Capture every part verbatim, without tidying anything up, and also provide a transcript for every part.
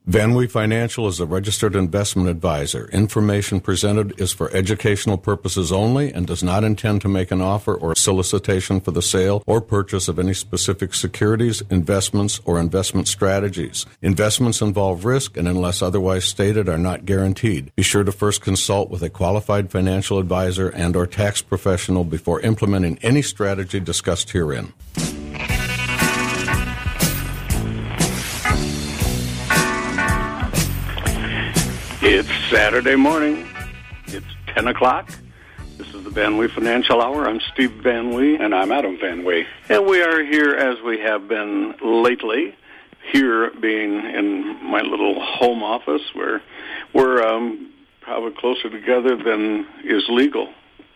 VanWee Financial is a registered investment advisor. Information presented is for educational purposes only and does not intend to make an offer or solicitation for the sale or purchase of any specific securities, investments, or investment strategies. Investments involve risk and, unless otherwise stated, are not guaranteed. Be sure to first consult with a qualified financial advisor and or tax professional before implementing any strategy discussed herein. It's Saturday morning. It's ten o'clock. This is the VanWee Financial Hour. I'm Steve VanWee. And I'm Adam VanWee. And we are here as we have been lately, here being in my little home office where we're um, probably closer together than is legal.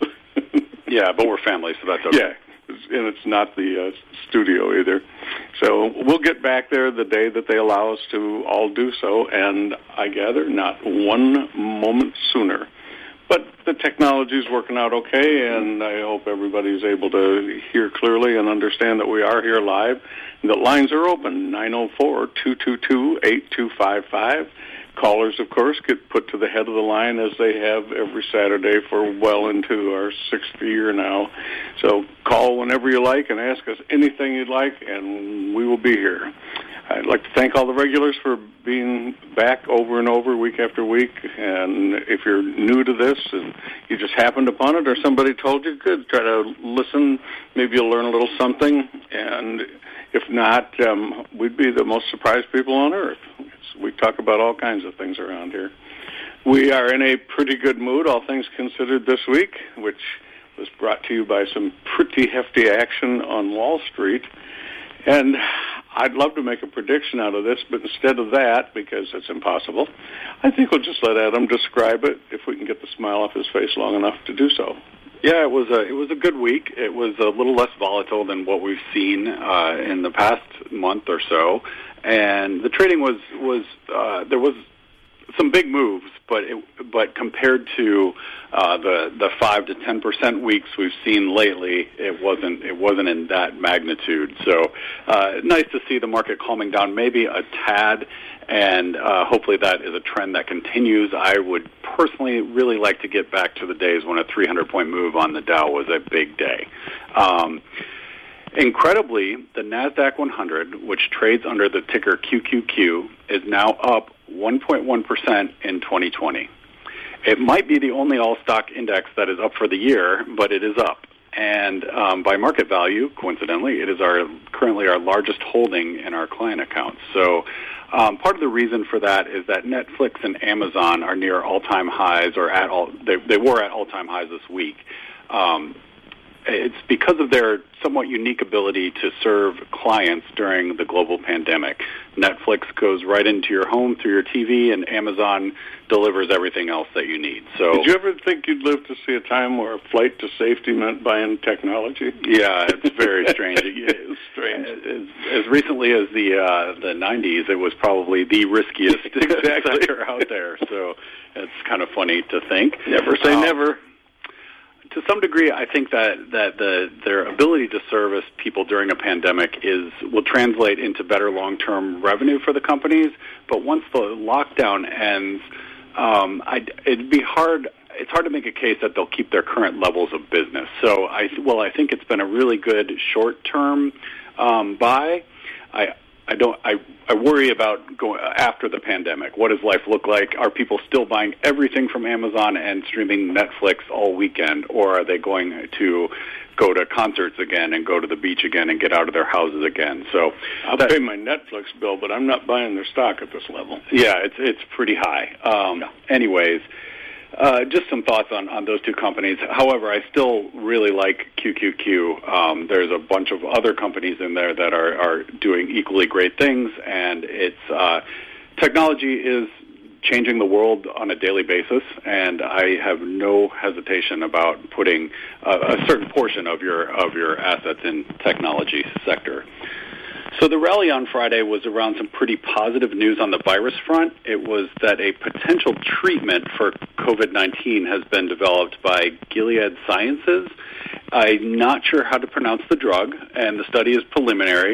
Yeah, but we're family, so that's okay. Yeah, and it's not the uh, studio either. So we'll get back there the day that they allow us to all do so, and I gather not one moment sooner. But the technology is working out okay, and I hope everybody's able to hear clearly and understand that we are here live. The lines are open, nine oh four, two two two, eight two five five. Callers, of course, get put to the head of the line as they have every Saturday for well into our sixth year now. So call whenever you like and ask us anything you'd like, and we will be here. I'd like to thank all the regulars for being back over and over week after week. And if you're new to this and you just happened upon it or somebody told you, good, try to listen. Maybe you'll learn a little something. And if not, um, we'd be the most surprised people on earth. We talk about all kinds of things around here. We are in a pretty good mood, all things considered, this week, which was brought to you by some pretty hefty action on Wall Street. And I'd love to make a prediction out of this, but instead of that, because it's impossible, I think we'll just let Adam describe it if we can get the smile off his face long enough to do so. Yeah, it was a it was a good week. It was a little less volatile than what we've seen uh, in the past month or so, and the trading was was uh, there was some big moves, but it, but compared to uh, the the five to ten percent weeks we've seen lately, it wasn't it wasn't in that magnitude. So uh, nice to see the market calming down, maybe a tad. And uh, hopefully that is a trend that continues. I would personally really like to get back to the days when a three hundred point move on the Dow was a big day. Um, incredibly, the NASDAQ one hundred, which trades under the ticker Q Q Q, is now up one point one percent in twenty twenty. It might be the only all-stock index that is up for the year, but it is up. And um, by market value, coincidentally, it is our currently our largest holding in our client accounts. So um, part of the reason for that is that Netflix and Amazon are near all-time highs, or at all they, they were at all-time highs this week. Um, it's because of their somewhat unique ability to serve clients during the global pandemic. Netflix goes right into your home through your T V, and Amazon delivers everything else that you need. So, did you ever think you'd live to see a time where a flight to safety meant buying technology? Yeah, it's very strange. It's strange. As, as recently as the uh, the nineties, it was probably the riskiest exactly. sector out there. So it's kind of funny to think. Never say um, never. To some degree, I think that, that the, their ability to service people during a pandemic is will translate into better long-term revenue for the companies. But once the lockdown ends, um, I'd, it'd be hard. It's hard to make a case that they'll keep their current levels of business. So, I well, I think it's been a really good short-term um, buy. I. I don't. I, I worry about going after the pandemic. What does life look like? Are people still buying everything from Amazon and streaming Netflix all weekend, or are they going to go to concerts again and go to the beach again and get out of their houses again? So I'll that, pay my Netflix bill, but I'm not buying their stock at this level. Yeah, it's it's pretty high. Um, yeah. Anyways. Uh, just some thoughts on, on those two companies. However, I still really like Q Q Q. Um, there's a bunch of other companies in there that are, are doing equally great things, and it's uh, technology is changing the world on a daily basis, and I have no hesitation about putting a, a certain portion of your of your assets in technology sector. So the rally on Friday was around some pretty positive news on the virus front. It was that a potential treatment for COVID nineteen has been developed by Gilead Sciences. I'm not sure how to pronounce the drug, and the study is preliminary,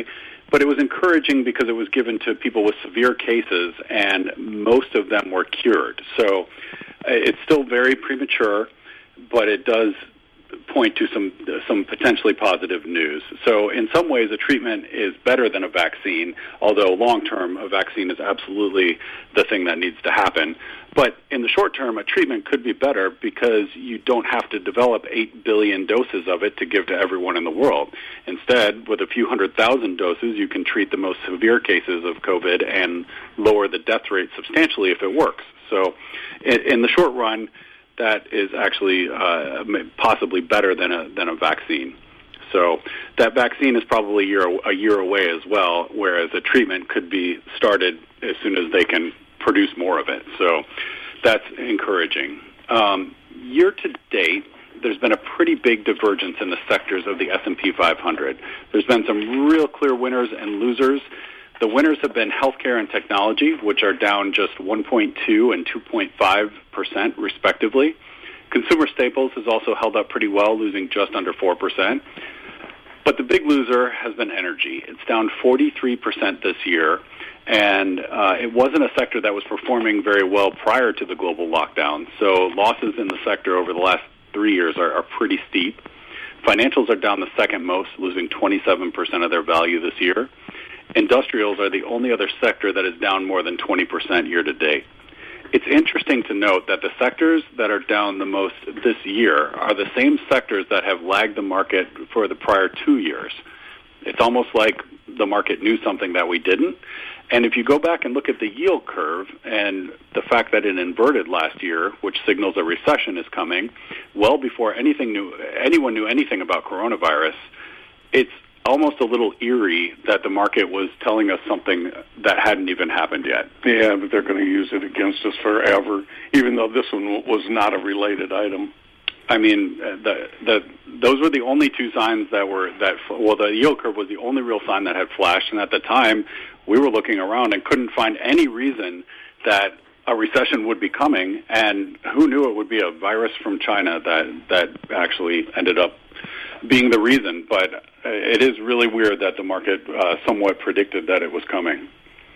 But it was encouraging because it was given to people with severe cases, and most of them were cured. So it's still very premature, but it does point to some some potentially positive news. So in some ways, a treatment is better than a vaccine, although long-term, a vaccine is absolutely the thing that needs to happen. But in the short term, a treatment could be better because you don't have to develop eight billion doses of it to give to everyone in the world. Instead, with a few hundred thousand doses, you can treat the most severe cases of COVID and lower the death rate substantially if it works. So in, in the short run, that is actually uh, possibly better than a than a vaccine. So that vaccine is probably a year, a year away as well, whereas a treatment could be started as soon as they can produce more of it. So that's encouraging. Um, year to date, there's been a pretty big divergence in the sectors of the S and P five hundred. There's been some real clear winners and losers. The winners have been healthcare and technology, which are down just one point two and two point five percent respectively. Consumer staples has also held up pretty well, losing just under four percent. But the big loser has been energy. It's down forty-three percent this year, and uh, it wasn't a sector that was performing very well prior to the global lockdown. So losses in the sector over the last three years are, are pretty steep. Financials are down the second most, losing twenty-seven percent of their value this year. Industrials are the only other sector that is down more than twenty percent year to date. It's interesting to note that the sectors that are down the most this year are the same sectors that have lagged the market for the prior two years. It's almost like the market knew something that we didn't. And if you go back and look at the yield curve and the fact that it inverted last year, which signals a recession is coming, well before anything knew, anyone knew anything about coronavirus, it's almost a little eerie that the market was telling us something that hadn't even happened yet. Yeah, but they're going to use it against us forever, even though this one was not a related item. I mean, the, the, those were the only two signs that were, that well, the yield curve was the only real sign that had flashed, and at the time, we were looking around and couldn't find any reason that a recession would be coming, and who knew it would be a virus from China that, that actually ended up being the reason. But it is really weird that the market uh, somewhat predicted that it was coming.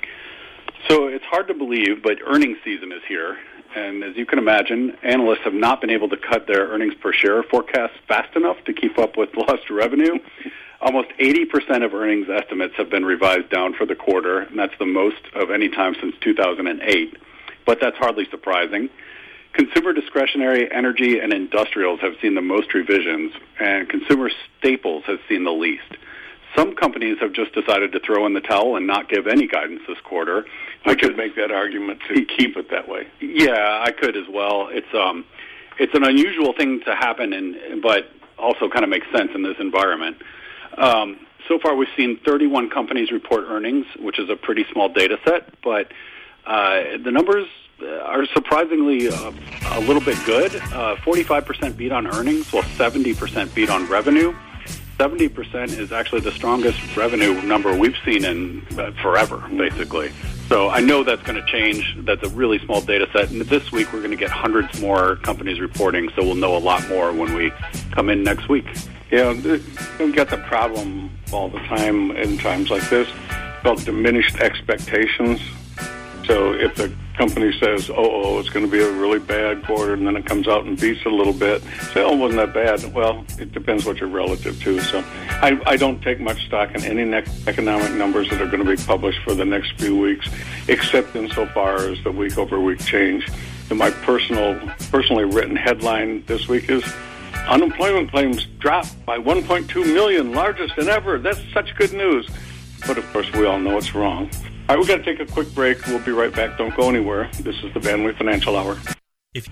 So it's hard to believe, but earnings season is here. And as you can imagine, analysts have not been able to cut their earnings per share forecasts fast enough to keep up with lost revenue. Almost eighty percent of earnings estimates have been revised down for the quarter, and that's the most of any time since two thousand eight. But that's hardly surprising. Consumer discretionary, energy, and industrials have seen the most revisions, and consumer staples has seen the least. Some companies have just decided to throw in the towel and not give any guidance this quarter. I could make that argument to keep it that way. Yeah, I could as well. It's um, it's an unusual thing to happen, and but also kind of makes sense in this environment. Um, so far, we've seen thirty-one companies report earnings, which is a pretty small data set, but uh, the numbers are surprisingly uh, a little bit good. Uh, forty-five percent beat on earnings, while seventy percent beat on revenue. seventy percent is actually the strongest revenue number we've seen in uh, forever, basically. So I know that's going to change. That's a really small data set. And this week, we're going to get hundreds more companies reporting, so we'll know a lot more when we come in next week. Yeah, we've got the problem all the time in times like this called diminished expectations. So if the company says, oh, oh, it's going to be a really bad quarter, and then it comes out and beats it a little bit, say, oh, wasn't that bad? Well, it depends what you're relative to. So I, I don't take much stock in any ne- economic numbers that are going to be published for the next few weeks, except insofar as the week-over-week change. And my personal, personally written headline this week is, unemployment claims dropped by one point two million, largest than ever. That's such good news. But, of course, we all know it's wrong. All right, we've got to take a quick break. We'll be right back. Don't go anywhere. This is the Van Wee Financial Hour. If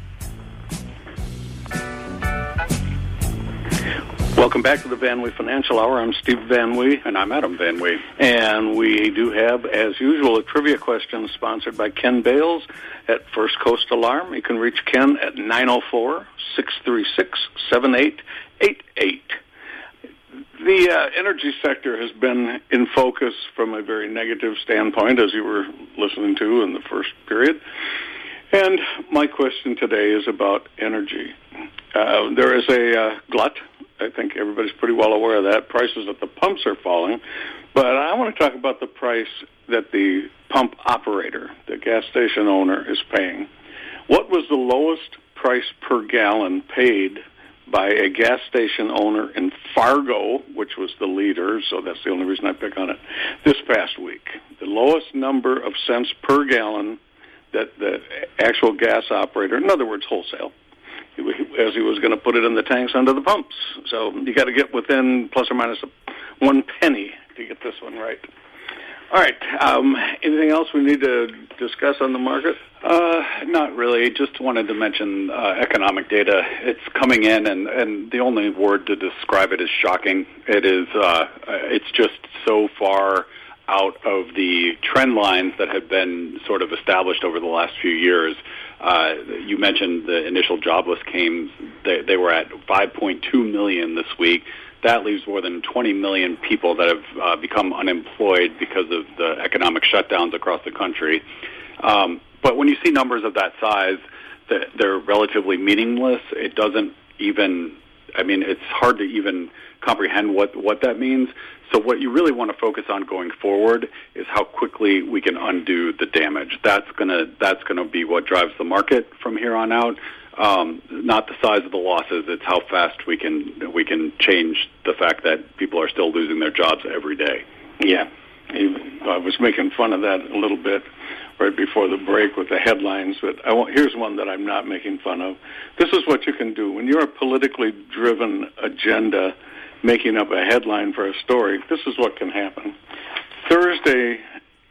Welcome back to the Van Wee Financial Hour. I'm Steve Van Wee. And I'm Adam Van Wee. And we do have, as usual, a trivia question sponsored by Ken Bales at First Coast Alarm. You can reach Ken at nine oh four, six three six, seven eight eight eight. The uh, energy sector has been in focus from a very negative standpoint, as you were listening to in the first period. And my question today is about energy. Uh, there is a uh, glut I think everybody's pretty well aware of that. Prices at the pumps are falling. But I want to talk about the price that the pump operator, the gas station owner, is paying. What was the lowest price per gallon paid by a gas station owner in Fargo, which was the leader, so that's the only reason I pick on it, this past week? The lowest number of cents per gallon that the actual gas operator, in other words, wholesale, as he was going to put it in the tanks under the pumps. So you got to get within plus or minus one penny to get this one right. All right. Um, anything else we need to discuss on the market? Uh, not really. Just wanted to mention uh, economic data. It's coming in, and, and the only word to describe it is shocking. It is. Uh, it's just so far out of the trend lines that have been sort of established over the last few years. Uh, you mentioned the initial jobless claims. They, they were at five point two million this week. That leaves more than twenty million people that have uh, become unemployed because of the economic shutdowns across the country. Um, but when you see numbers of that size, they're relatively meaningless. It doesn't even, I mean, it's hard to even comprehend what, what that means. So what you really want to focus on going forward is how quickly we can undo the damage. That's gonna that's gonna be what drives the market from here on out. Um, not the size of the losses; it's how fast we can we can change the fact that people are still losing their jobs every day. Yeah, I was making fun of that a little bit right before the break with the headlines, but I want, here's one that I'm not making fun of. This is what you can do when you're a politically driven agenda making up a headline for a story. This is what can happen. Thursday,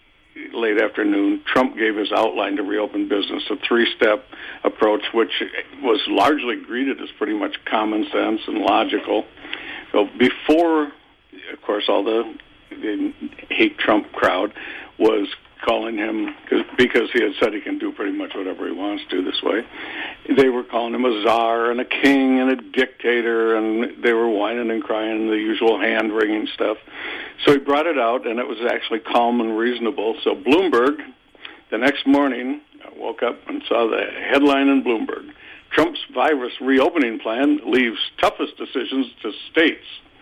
late afternoon, Trump gave his outline to reopen business, a three-step approach, which was largely greeted as pretty much common sense and logical. So before, of course, all the, the hate Trump crowd was calling him, because he had said he can do pretty much whatever he wants to this way, they were calling him a czar and a king and a dictator, and they were whining and crying, the usual hand-wringing stuff. So he brought it out, and it was actually calm and reasonable. So Bloomberg, the next morning, I woke up and saw the headline in Bloomberg, Trump's virus reopening plan leaves toughest decisions to states.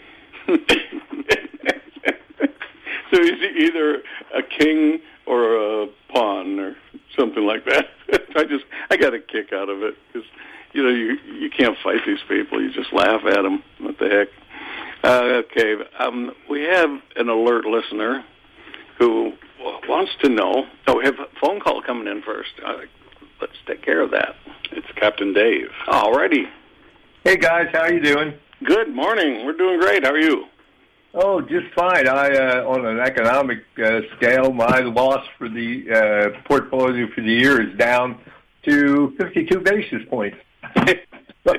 So he's either a king or a pawn or something like that. I just, I got a kick out of it because, you know, you you can't fight these people. You just laugh at them. What the heck? Uh, okay, um, we have an alert listener who wants to know. Oh, we have a phone call coming in first. Uh, let's take care of that. It's Captain Dave. All righty. Hey, guys. How you doing? Good morning. We're doing great. How are you? Oh, just fine. I, uh, on an economic uh, scale, my loss for the uh, portfolio for the year is down to fifty-two basis points. Well,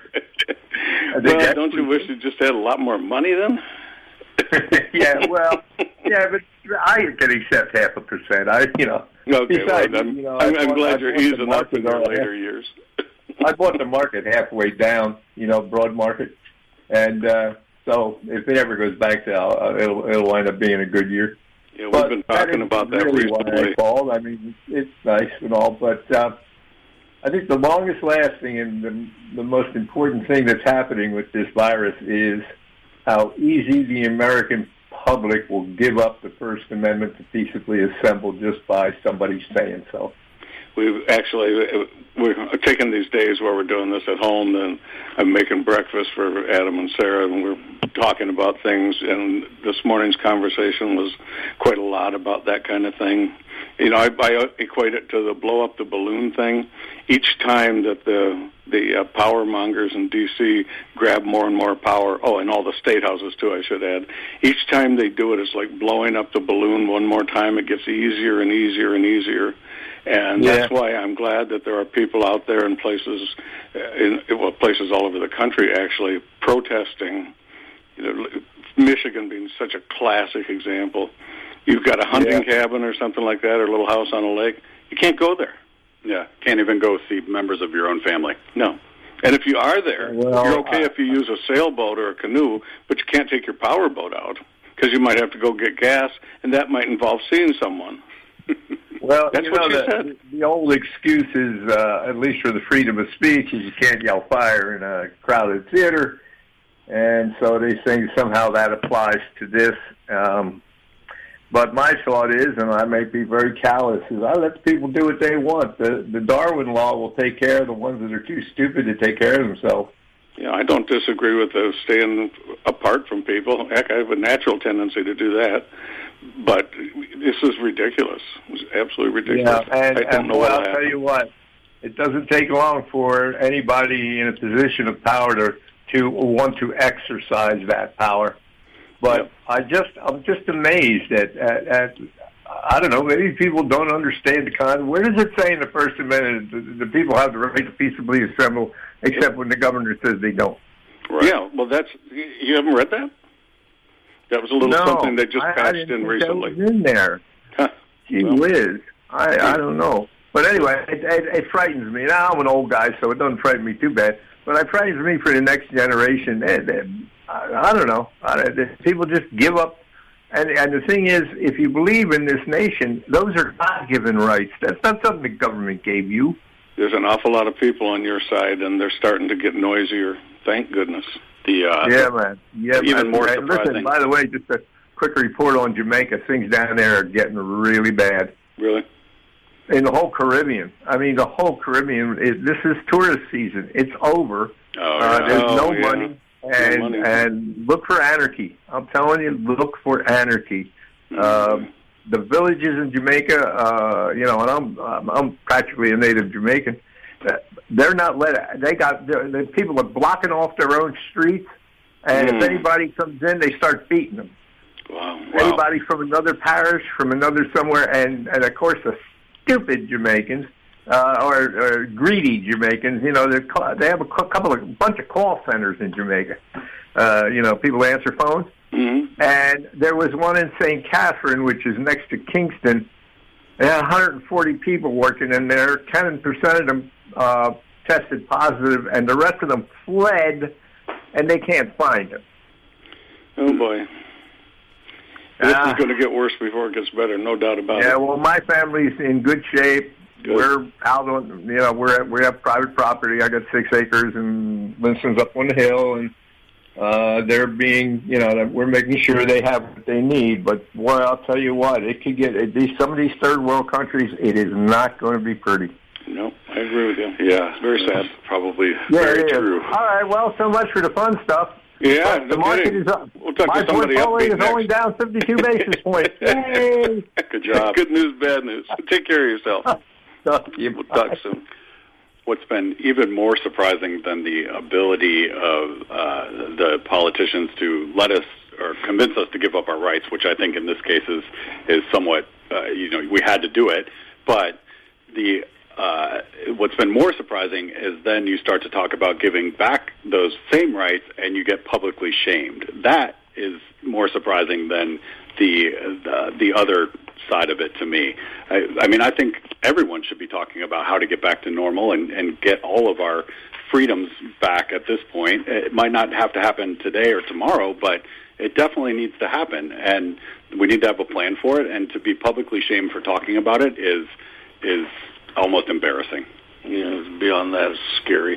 don't you wish you just had a lot more money then? Yeah, well, yeah, but I can accept half a percent. I, you know. Okay, besides, well, I'm, you know, I'm, I I'm bought, glad I you're easing up in your half, later years. I bought the market halfway down, you know, broad market, and uh, so if it ever goes back to, uh, it'll it'll wind up being a good year. Yeah, we've but been talking that about that really recently. Why I called. I mean, it's nice and all, but uh, I think the longest lasting and the, the most important thing that's happening with this virus is how easy the American public will give up the First Amendment to peaceably assemble just by somebody saying so. We've actually, we're taking these days where we're doing this at home, and I'm making breakfast for Adam and Sarah, and we're talking about things, and this morning's conversation was quite a lot about that kind of thing. You know, I, I equate it to the blow up the balloon thing. Each time that the the uh, power mongers in D C grab more and more power, oh, and all the state houses too, I should add, each time they do it, it's like blowing up the balloon one more time. It gets easier and easier and easier. And yeah. That's why I'm glad that there are people out there in places, in well, places all over the country actually protesting. You know, Michigan being such a classic example. You've got a hunting yeah. cabin or something like that, or a little house on a lake. You can't go there. Yeah, can't even go see members of your own family. No. And if you are there, well, you're okay uh, if you use a sailboat or a canoe, but you can't take your power boat out because you might have to go get gas, and that might involve seeing someone. Well, That's you what know, you the, said. the old excuse is, uh, at least for the freedom of speech, is you can't yell fire in a crowded theater. And so they think somehow that applies to this. Um, but my thought is, and I may be very callous, is I let people do what they want. The, the Darwin law will take care of the ones that are too stupid to take care of themselves. Yeah, I don't disagree with those staying apart from people. Heck, I have a natural tendency to do that. But this is ridiculous. It's absolutely ridiculous. Yeah, and, I don't and know what I'll happened. tell you what, it doesn't take long for anybody in a position of power to, to want to exercise that power. But Yep. I just, I'm just amazed at, at, at, I don't know, maybe people don't understand the kind. Where does it say in the First Amendment that the, the people have the right to peaceably assemble, except yep. when the governor says they don't? Right. Yeah, well, that's, you haven't read that? That was a little no, something that just I, patched I didn't in think recently. That was in there. Huh. Gee well. whiz. I, I don't know. But anyway, it, it, it frightens me. Now, I'm an old guy, so it doesn't frighten me too bad. But it frightens me for the next generation. They, they, I, I don't know. I, they, people just give up. And, and the thing is, if you believe in this nation, those are God-given rights. That's not something the government gave you. There's an awful lot of people on your side, and they're starting to get noisier. Thank goodness. The uh, yeah, man. Yeah, even man. more Hey, surprising. Listen, by the way, just a quick report on Jamaica. Things down there are getting really bad. Really? In the whole Caribbean. I mean, the whole Caribbean. Is, this is tourist season. It's over. Oh, uh, yeah. there's oh, no yeah. money, and no money. and look for anarchy. I'm telling you, look for anarchy. Mm-hmm. Uh, the villages in Jamaica, uh, you know, and I'm I'm, I'm practically a native Jamaican. Uh, they're not let. They got the people are blocking off their own streets, and Mm. if anybody comes in, they start beating them. Wow. Anybody from another parish, from another somewhere, and and of course the stupid Jamaicans uh, or, or greedy Jamaicans. You know, they they have a couple of bunch of call centers in Jamaica. Uh, you know, people answer phones. Mm-hmm. And there was one in Saint Catherine, which is next to Kingston. They had one hundred forty people working in there. ten percent of them uh, tested positive, and the rest of them fled, and they can't find them. Oh, boy. This Ah. is going to get worse before it gets better, no doubt about Yeah, it. well, my family's in good shape. Good. We're out on, you know, we're we have private property. I got six acres, and Winston's up on the hill, and uh, they're being, you know, we're making sure they have what they need. But boy, I'll tell you what, it could get it, these some of these third world countries. It is not going to be pretty. No, I agree with you. Yeah, Very sad. Probably Yeah, very it is. true. All right, well, so much for the fun stuff. Yeah, But the no market kidding. is up. We'll talk My to somebody portfolio upbeat is next. only down fifty-two basis points. Yay! Good job. Good news, bad news. Take care of yourself. Talk to you. We'll talk soon. What's been even more surprising than the ability of uh, the politicians to let us or convince us to give up our rights, which I think in this case is, is somewhat, uh, you know, we had to do it, but the uh, what's been more surprising is then you start to talk about giving back those same rights and you get publicly shamed. That is more surprising than the the, the other side of it to me. I, I mean, I think everyone should be talking about how to get back to normal and, and get all of our freedoms back at this point. It might not have to happen today or tomorrow, but it definitely needs to happen, and we need to have a plan for it, and to be publicly shamed for talking about it is is almost embarrassing. Yeah, beyond that, it's scary.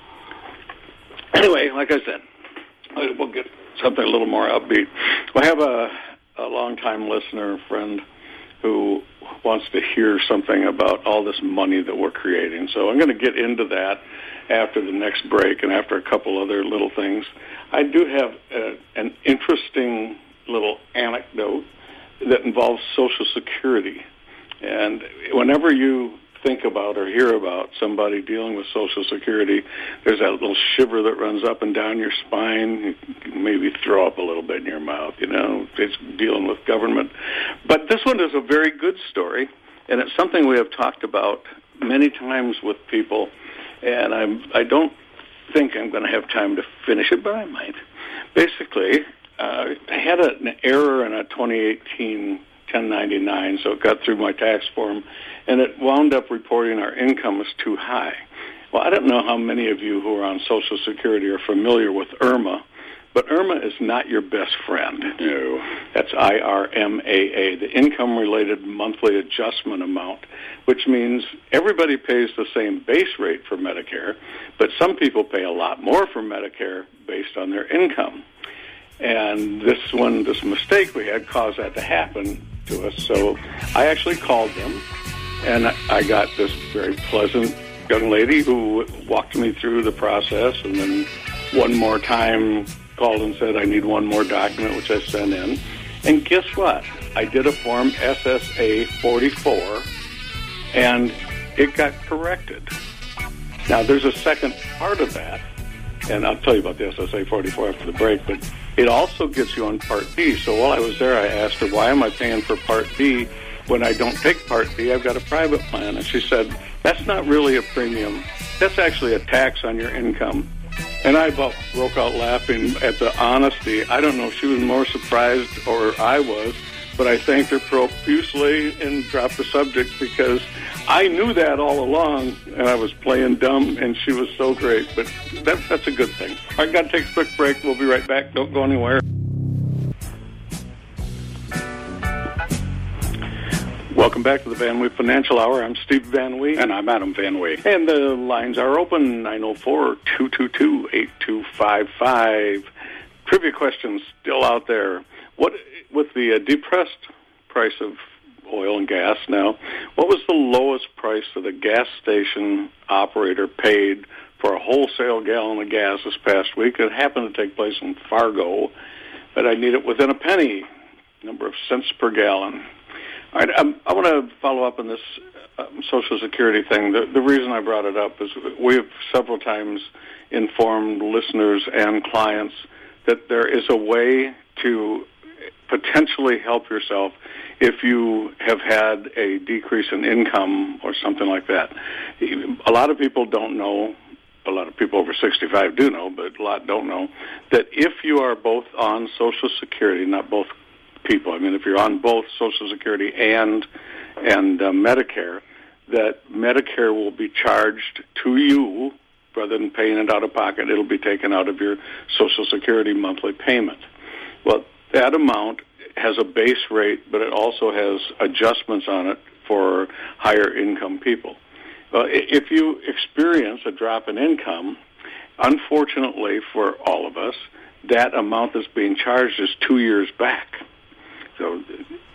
Anyway, like I said, we'll get something a little more upbeat. I have a, a long-time listener, friend, who wants to hear something about all this money that we're creating. So I'm going to get into that after the next break and after a couple other little things. I do have a, an interesting little anecdote that involves Social Security. And whenever you think about or hear about somebody dealing with Social Security, there's that little shiver that runs up and down your spine. You can maybe throw up a little bit in your mouth, you know. It's dealing with government. But this one is a very good story, and it's something we have talked about many times with people, and I'm, I don't think I'm going to have time to finish it, but I might. Basically, uh, I had a, an error in a twenty eighteen ten ninety-nine, so it got through my tax form, and it wound up reporting our income was too high. Well, I don't know how many of you who are on Social Security are familiar with IRMA, But I R M A is not your best friend. No. That's I R M A A, the income-related monthly adjustment amount, which means everybody pays the same base rate for Medicare, but some people pay a lot more for Medicare based on their income. And this one, this mistake we had caused that to happen to us. So I actually called them, and I got this very pleasant young lady who walked me through the process, and then one more time called and said, I need one more document, which I sent in. And guess what? I did a Form S S A forty-four, and it got corrected. Now, there's a second part of that, and I'll tell you about the S S A forty-four after the break, but it also gets you on Part B. So while I was there, I asked her, why am I paying for Part B when I don't take Part B? I've got a private plan. And she said, that's not really a premium. That's actually a tax on your income. And I about broke out laughing at the honesty. I don't know if she was more surprised or I was, but I thanked her profusely and dropped the subject because I knew that all along, and I was playing dumb, and she was so great. But that, that's a good thing. I got to take a quick break. We'll be right back. Don't go anywhere. Welcome back to the Van Wee Financial Hour. I'm Steve Van Wee. And I'm Adam Van Wee. And the lines are open, nine oh four, two two two, eight two five five. Trivia questions still out there. What, with the uh, depressed price of oil and gas now, what was the lowest price that a gas station operator paid for a wholesale gallon of gas this past week? It happened to take place in Fargo, but I need it within a penny, number of cents per gallon. All right, um, I want to follow up on this uh, Social Security thing. The, the reason I brought it up is we have several times informed listeners and clients that there is a way to potentially help yourself if you have had a decrease in income or something like that. A lot of people don't know, a lot of people over sixty-five do know, but a lot don't know, that if you are both on Social Security, not both people, I mean, if you're on both Social Security and and uh, Medicare, that Medicare will be charged to you rather than paying it out of pocket. It'll be taken out of your Social Security monthly payment. Well, that amount has a base rate, but it also has adjustments on it for higher income people. Well, if you experience a drop in income, unfortunately for all of us, that amount that's being charged is two years back. So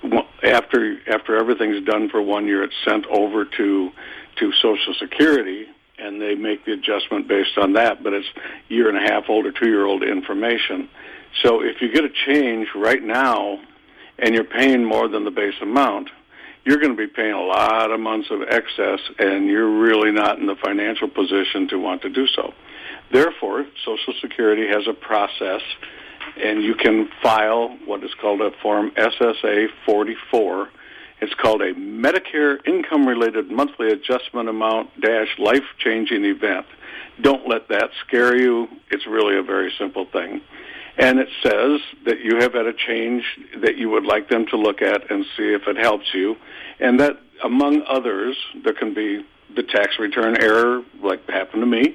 after after everything's done for one year, it's sent over to to Social Security, and they make the adjustment based on that, but it's year and a half old or two-year-old information. So if you get a change right now and you're paying more than the base amount, you're going to be paying a lot of months of excess, and you're really not in the financial position to want to do so. Therefore, Social Security has a process, and you can file what is called a Form S S A forty-four. It's called a Medicare Income-Related Monthly Adjustment Amount dash Life-Changing Event. Don't let that scare you. It's really a very simple thing. And it says that you have had a change that you would like them to look at and see if it helps you. And that, among others, there can be the tax return error, like happened to me,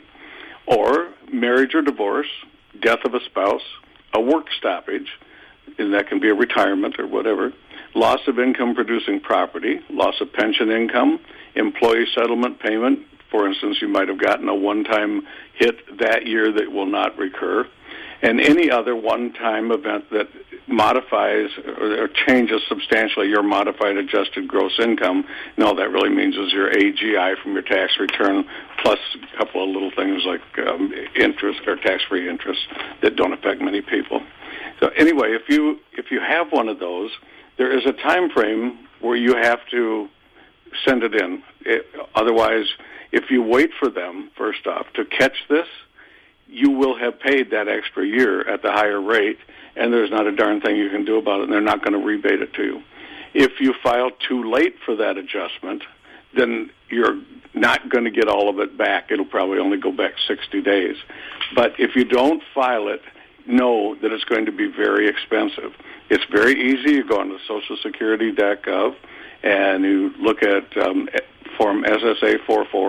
or marriage or divorce, death of a spouse, a work stoppage, and that can be a retirement or whatever, loss of income-producing property, loss of pension income, employee settlement payment. For instance, you might have gotten a one-time hit that year that will not recur, and any other one-time event that modifies or changes substantially your modified adjusted gross income. And all that really means is your A G I from your tax return, plus a couple of little things like um, interest or tax-free interest that don't affect many people. So anyway, if you if you have one of those, there is a time frame where you have to send it in. It, otherwise, if you wait for them, first off, to catch this, you will have paid that extra year at the higher rate, and there's not a darn thing you can do about it, and they're not going to rebate it to you. If you file too late for that adjustment, then you're not going to get all of it back. It'll probably only go back sixty days. But if you don't file it, know that it's going to be very expensive. It's very easy. You go on to social security dot gov, and you look at um, Form S S A forty-four,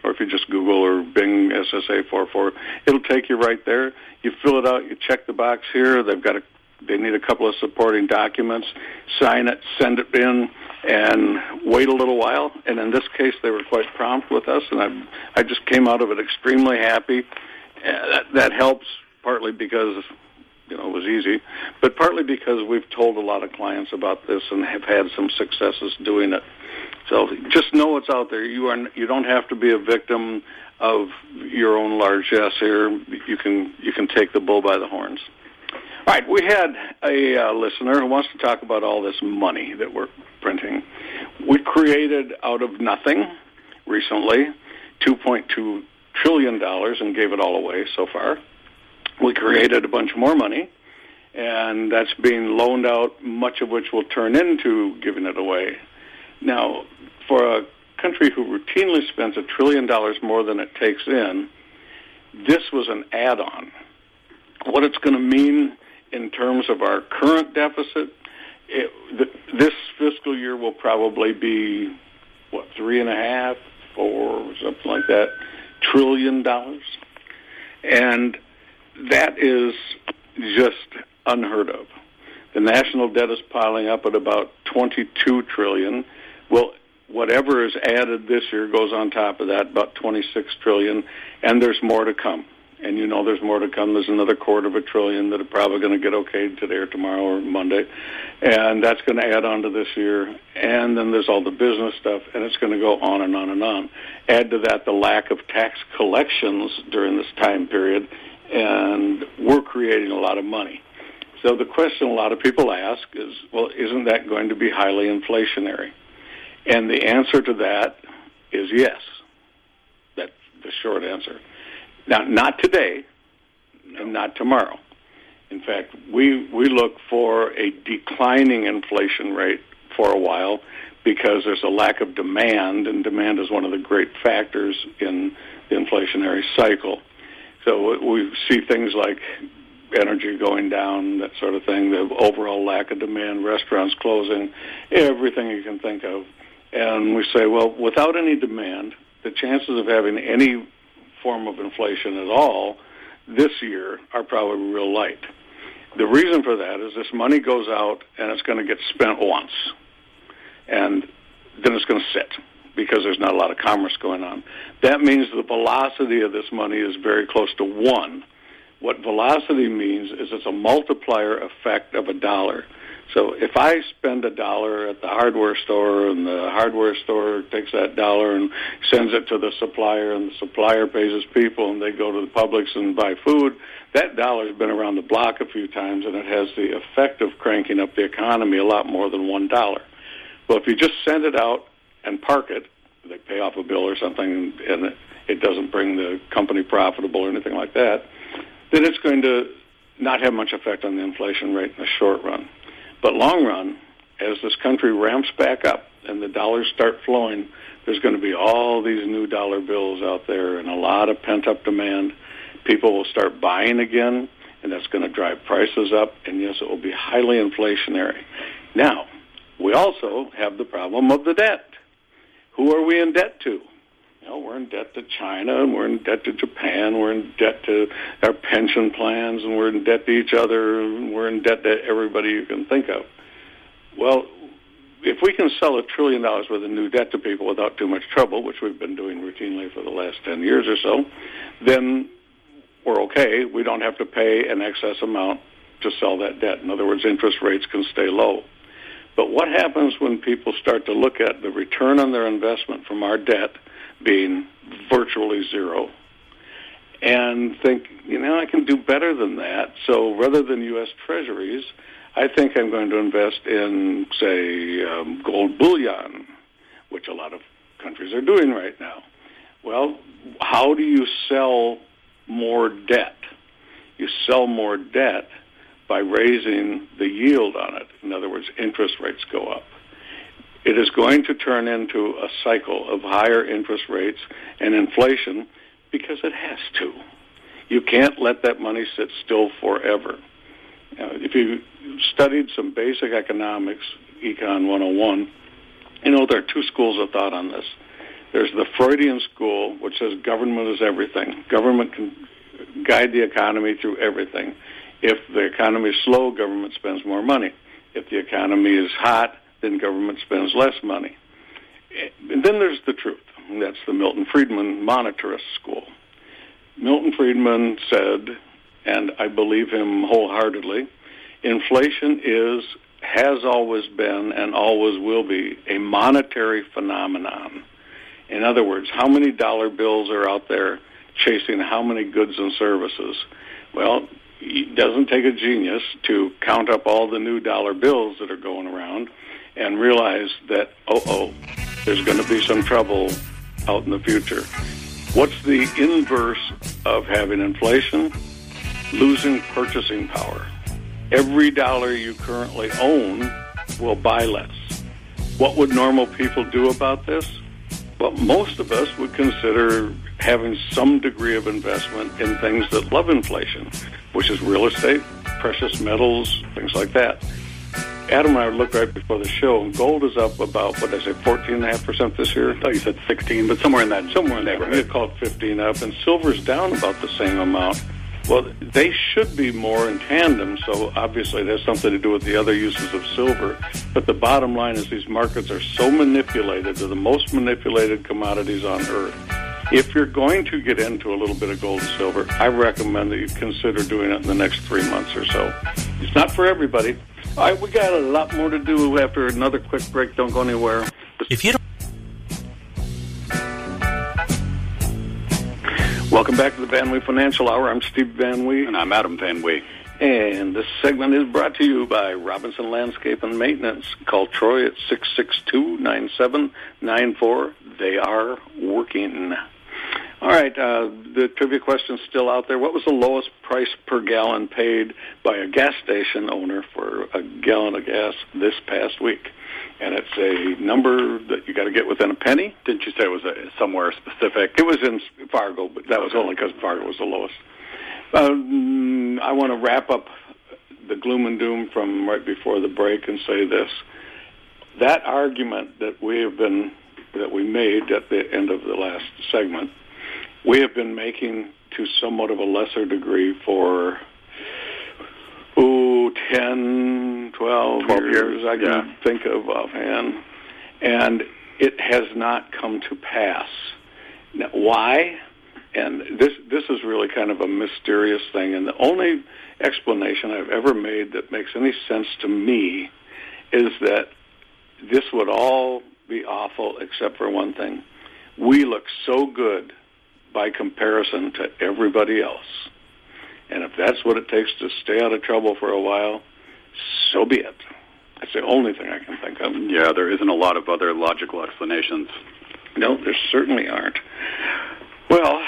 or if you just Google or Bing S S A forty-four, it'll take you right there. You fill it out, you check the box here. They've got a, they need a couple of supporting documents. Sign it, send it in, and wait a little while. And in this case, they were quite prompt with us, and I I just came out of it extremely happy. Uh, that, that helps partly because, you know, it was easy, but partly because we've told a lot of clients about this and have had some successes doing it. So just know it's out there. You are you don't have to be a victim of your own largesse here. You can you can take the bull by the horns. All right, we had a uh, listener who wants to talk about all this money that we're printing. We created out of nothing recently two point two trillion dollars and gave it all away so far. We created a bunch more money, and that's being loaned out, much of which will turn into giving it away. Now, for a country who routinely spends a trillion dollars more than it takes in, this was an add-on. What it's going to mean in terms of our current deficit, it, the, this fiscal year will probably be, what, three and a half, four, something like that, trillion dollars. And that is just unheard of. The national debt is piling up at about twenty-two trillion dollars. Well, whatever is added this year goes on top of that, about twenty-six trillion dollars, and there's more to come. And you know there's more to come. There's another quarter of a trillion that are probably going to get okayed today or tomorrow or Monday. And that's going to add on to this year. And then there's all the business stuff, and it's going to go on and on and on. Add to that the lack of tax collections during this time period, and we're creating a lot of money. So the question a lot of people ask is, well, isn't that going to be highly inflationary? And the answer to that is yes. That's the short answer. Now, not today and not tomorrow. In fact, we we look for a declining inflation rate for a while because there's a lack of demand, and demand is one of the great factors in the inflationary cycle. So we see things like energy going down, that sort of thing, the overall lack of demand, restaurants closing, everything you can think of. And we say, well, without any demand, the chances of having any form of inflation at all this year are probably real light. The reason for that is this money goes out and it's going to get spent once, and then it's going to sit because there's not a lot of commerce going on. That means the velocity of this money is very close to one. What velocity means is it's a multiplier effect of a dollar. So if I spend a dollar at the hardware store and the hardware store takes that dollar and sends it to the supplier and the supplier pays his people and they go to the Publix and buy food, that dollar's been around the block a few times and it has the effect of cranking up the economy a lot more than one dollar. Well, if you just send it out and park it, they pay off a bill or something and it, it doesn't bring the company profitable or anything like that, then it's going to not have much effect on the inflation rate in the short run. But long run, as this country ramps back up and the dollars start flowing, there's going to be all these new dollar bills out there and a lot of pent-up demand. People will start buying again, and that's going to drive prices up, and yes, it will be highly inflationary. Now, we also have the problem of the debt. Who are we in debt to? You know, we're in debt to China, and we're in debt to Japan, we're in debt to our pension plans, and we're in debt to each other, and we're in debt to everybody you can think of. Well, if we can sell a trillion dollars worth of new debt to people without too much trouble, which we've been doing routinely for the last ten years or so, then we're okay. We don't have to pay an excess amount to sell that debt. In other words, interest rates can stay low. But what happens when people start to look at the return on their investment from our debt being virtually zero and think, you know, I can do better than that. So rather than U S Treasuries, I think I'm going to invest in, say, um, gold bullion, which a lot of countries are doing right now. Well, how do you sell more debt? You sell more debt by raising the yield on it. In other words, interest rates go up. It is going to turn into a cycle of higher interest rates and inflation because it has to. You can't let that money sit still forever. Now, if you studied some basic economics, Econ one oh one, you know there are two schools of thought on this. There's the Freudian school, which says government is everything. Government can guide the economy through everything. If the economy is slow, government spends more money. If the economy is hot, then government spends less money. And then there's the truth. That's the Milton Friedman monetarist school. Milton Friedman said, and I believe him wholeheartedly, inflation is, has always been, and always will be a monetary phenomenon. In other words, how many dollar bills are out there chasing how many goods and services? Well, it doesn't take a genius to count up all the new dollar bills that are going around and realize that, oh-oh, there's going to be some trouble out in the future. What's the inverse of having inflation? Losing purchasing power. Every dollar you currently own will buy less. What would normal people do about this? Well, most of us would consider having some degree of investment in things that love inflation, which is real estate, precious metals, things like that. Adam and I looked right before the show, and gold is up about, what did I say, fourteen point five percent this year? I thought you said sixteen, but somewhere in that somewhere in that neighborhood. They call it fifteen up, and silver's down about the same amount. Well, they should be more in tandem, so obviously it has something to do with the other uses of silver. But the bottom line is these markets are so manipulated. They're the most manipulated commodities on earth. If you're going to get into a little bit of gold and silver, I recommend that you consider doing it in the next three months or so. It's not for everybody. All right, we got a lot more to do after another quick break. Don't go anywhere. If you don't... Welcome back to the Van Wee Financial Hour. I'm Steve Van Wee. And I'm Adam Van Wee. And this segment is brought to you by Robinson Landscape and Maintenance. Call Troy at six six two, nine seven nine four. They are working. All right, uh, the trivia question's still out there. What was the lowest price per gallon paid by a gas station owner for a gallon of gas this past week? And it's a number that you got to get within a penny. Didn't you say it was a, somewhere specific? It was in Fargo, but that was only because Fargo was the lowest. Um, I want to wrap up the gloom and doom from right before the break and say this. That argument that we have been, that we made at the end of the last segment, we have been making to somewhat of a lesser degree for, oh, ten, twelve, twelve years, years I can yeah. think of offhand. And it has not come to pass. Now, why? And this this is really kind of a mysterious thing. And the only explanation I've ever made that makes any sense to me is that this would all be awful except for one thing. We look so good by comparison to everybody else. And if that's what it takes to stay out of trouble for a while, so be it. That's the only thing I can think of. Yeah, there isn't a lot of other logical explanations. No, there certainly aren't. Well,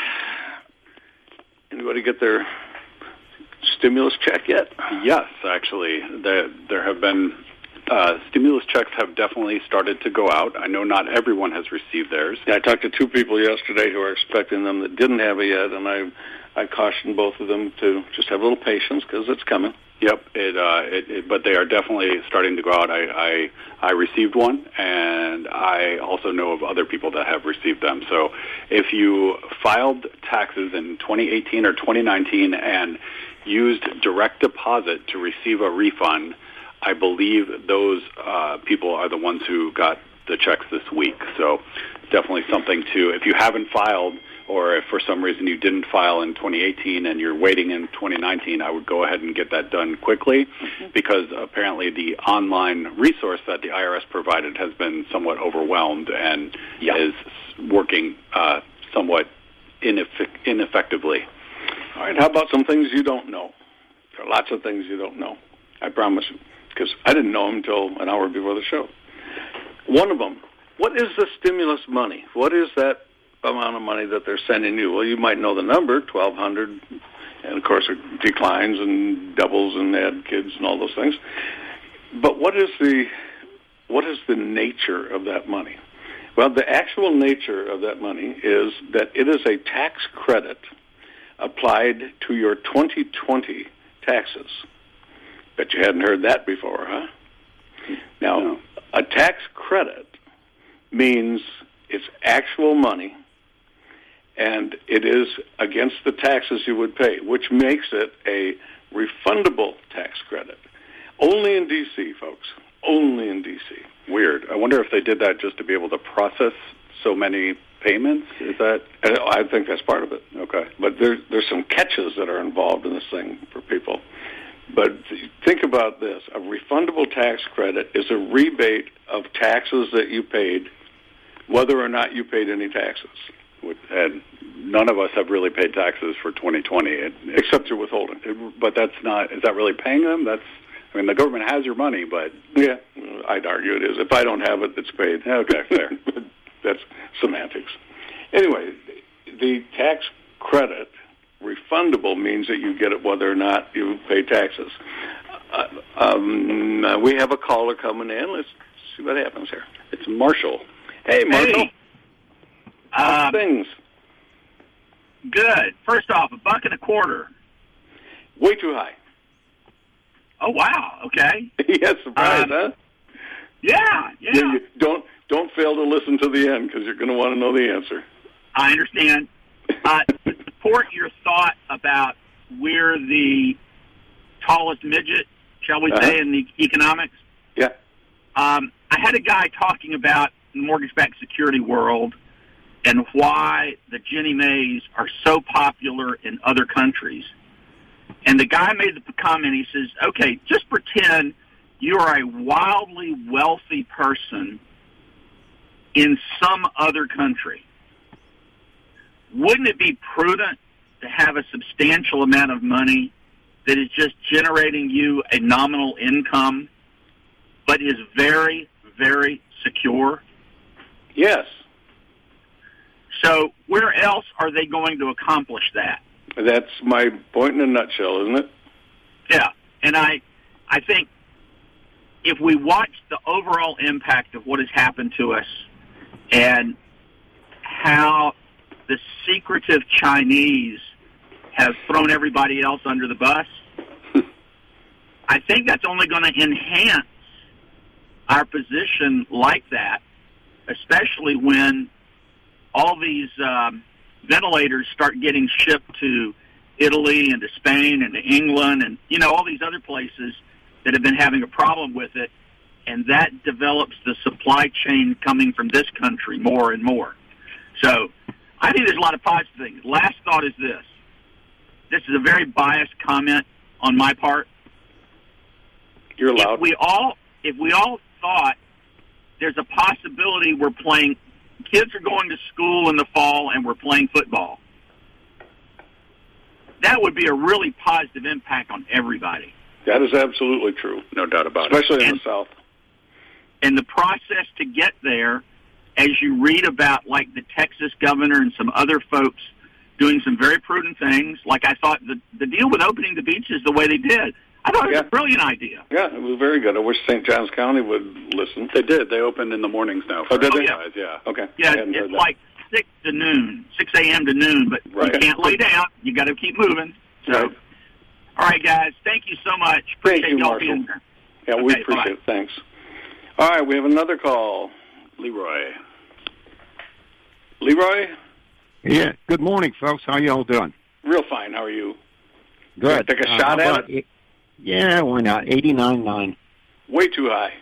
anybody get their stimulus check yet? Yes, actually. There, there have been... Uh, stimulus checks have definitely started to go out. I know not everyone has received theirs. Yeah, I talked to two people yesterday who are expecting them that didn't have it yet, and I I cautioned both of them to just have a little patience because it's coming. Yep, it, uh, it, it, but they are definitely starting to go out. I, I I received one, and I also know of other people that have received them. So if you filed taxes in twenty eighteen or twenty nineteen and used direct deposit to receive a refund, I believe those uh, people are the ones who got the checks this week. So definitely something to, if you haven't filed, or if for some reason you didn't file in twenty eighteen and you're waiting in twenty nineteen, I would go ahead and get that done quickly, mm-hmm. because apparently the online resource that the I R S provided has been somewhat overwhelmed and yeah. is working uh, somewhat ineff- ineffectively. All right, how about some things you don't know? There are lots of things you don't know, I promise you, because I didn't know them until an hour before the show. One of them, what is the stimulus money? What is that amount of money that they're sending you? Well, you might know the number, twelve hundred, and of course it declines and doubles and add kids and all those things. But what is the what is the nature of that money? Well, the actual nature of that money is that it is a tax credit applied to your twenty twenty taxes. Bet you hadn't heard that before, huh? Now, no. A tax credit means It's actual money, and it is against the taxes you would pay, which makes it a refundable tax credit. Only in D C, folks. Only in D C. Weird. I wonder if they did that just to be able to process so many payments. Is that? I think that's part of it. Okay. But there's there's some catches that are involved in this thing for people. But think about this. A refundable tax credit is a rebate of taxes that you paid, whether or not you paid any taxes. And none of us have really paid taxes for twenty twenty. It, Except your withholding. It, but that's not, is that really paying them? That's, I mean, the government has your money, but... Yeah, I'd argue it is. If I don't have it, it's paid. Okay, fair. That's semantics. Anyway, the tax credit, refundable, means that you get it whether or not you pay taxes. Uh, um, uh, we have a caller coming in. Let's see what happens here. It's Marshall. Hey, Marshall. Hey. How's Um, things? Good. First off, a buck and a quarter. Way too high. Oh, wow. Okay. Yes, surprise, Um, huh? Yeah, yeah. Yeah, you don't don't fail to listen to the end because you're going to want to know the answer. I understand. Uh, to support your thought about we're the tallest midget, shall we Uh-huh. say, in the economics, Yeah. um, I had a guy talking about the mortgage-backed security world and why the Ginnie Maes are so popular in other countries. And the guy made the comment, he says, okay, just pretend you are a wildly wealthy person in some other country. Wouldn't it be prudent to have a substantial amount of money that is just generating you a nominal income, but is very, very secure? Yes. So where else are they going to accomplish that? That's my point in a nutshell, isn't it? Yeah, and I, I think if we watch the overall impact of what has happened to us and how the secretive Chinese have thrown everybody else under the bus, I think that's only going to enhance our position like that, especially when all these um, ventilators start getting shipped to Italy and to Spain and to England and, you know, all these other places that have been having a problem with it, and that develops the supply chain coming from this country more and more. So I think there's a lot of positive things. Last thought is this. This is a very biased comment on my part. You're allowed. If we all, if we all thought there's a possibility we're playing, kids are going to school in the fall and we're playing football, that would be a really positive impact on everybody. That is absolutely true. No doubt about Especially it. in And- the South. And the process to get there, as you read about, like the Texas governor and some other folks doing some very prudent things, like I thought the, the deal with opening the beaches the way they did, I thought it was Yeah. a brilliant idea. Yeah, it was very good. I wish Saint Johns County would listen. They did. They opened in the mornings now. For Oh, did they? guys, yeah. Okay. Yeah, I hadn't heard it's that. like six to noon, six a.m. to noon, but Right. you can't lay down. You got to keep moving. So, Right. all right, guys, thank you so much. Thank Appreciate you, y'all Marshall. being here. Yeah, we Okay, appreciate bye. it. Thanks. All right, we have another call. Leroy. Leroy? Yeah. Good morning, folks. How y'all doing? Real fine. How are you? Good. Take a Uh, shot how at about it? Yeah, why not? eighty-nine nine. Way too high.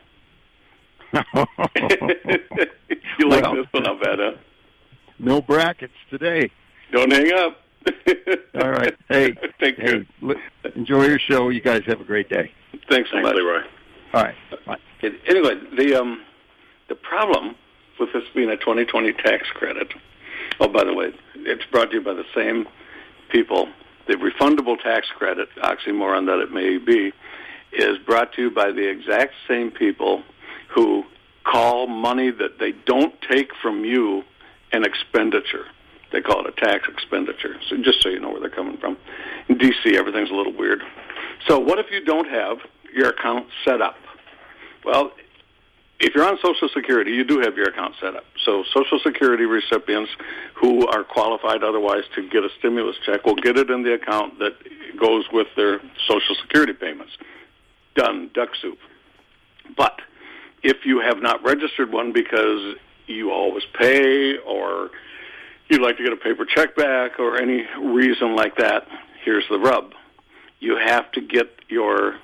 You like Well. this one, I'll bet, huh? No brackets today. Don't hang up. All right. Hey, Take care. hey, li- enjoy your show. You guys have a great day. Thanks so Thanks, much. Leroy. All right. Bye. Okay, Anyway, the um, the problem with this being a twenty twenty tax credit, oh, by the way, it's brought to you by the same people. The refundable tax credit, oxymoron that it may be, is brought to you by the exact same people who call money that they don't take from you an expenditure. They call it a tax expenditure. So just so you know where they're coming from. In D C, everything's a little weird. So what if you don't have your account set up? Well, if you're on Social Security, you do have your account set up. So Social Security recipients who are qualified otherwise to get a stimulus check will get it in the account that goes with their Social Security payments. Done, duck soup. But if you have not registered one because you always pay, or you'd like to get a paper check back, or any reason like that, here's the rub. You have to get your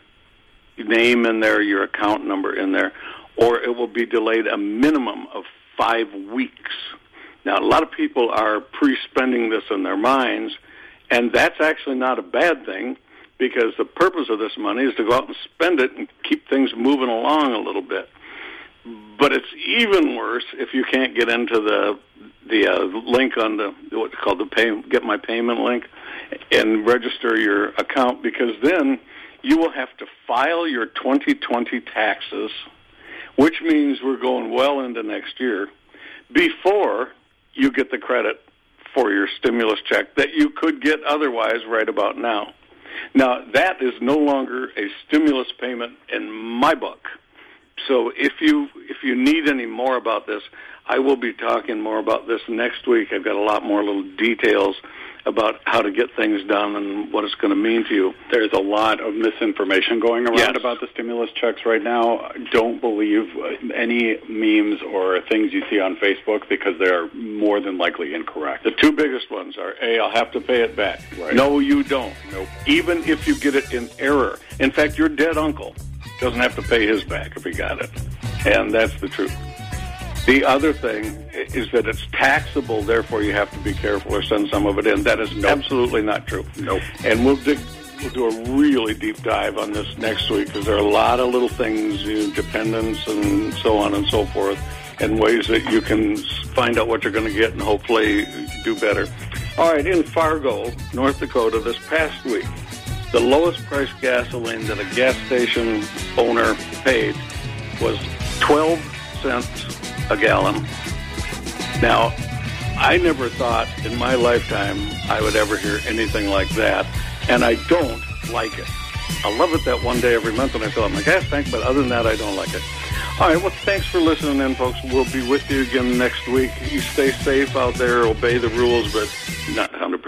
name in there, your account number in there, or it will be delayed a minimum of five weeks. Now, a lot of people are pre-spending this in their minds, and that's actually not a bad thing, because the purpose of this money is to go out and spend it and keep things moving along a little bit. But it's even worse if you can't get into the the uh, link on the what's called the pay, Get My Payment link and register your account, because then you will have to file your twenty twenty taxes, which means we're going well into next year, before you get the credit for your stimulus check that you could get otherwise right about now. Now, that is no longer a stimulus payment in my book. So if you if you need any more about this, I will be talking more about this next week. I've got a lot more little details about how to get things done and what it's going to mean to you. There's a lot of misinformation going around yes. about the stimulus checks right now. Don't believe any memes or things you see on Facebook, because they're more than likely incorrect. The two biggest ones are, A, I'll have to pay it back. Right. No, you don't. Nope. Even if you get it in error. In fact, your dead uncle doesn't have to pay his back if he got it. And that's the truth. The other thing is that it's taxable, therefore you have to be careful or send some of it in. That is nope. absolutely not true. Nope. And we'll dig, we'll do a really deep dive on this next week, because there are a lot of little things, you know, dependence and so on and so forth, and ways that you can find out what you're going to get and hopefully do better. All right, in Fargo, North Dakota, this past week, the lowest price gasoline that a gas station owner paid was twelve cents a gallon. Now, I never thought in my lifetime I would ever hear anything like that, and I don't like it. I love it that one day every month when I fill up my gas tank, but other than that, I don't like it. All right, well, thanks for listening in, folks. We'll be with you again next week. You stay safe out there, obey the rules, but not one hundred percent.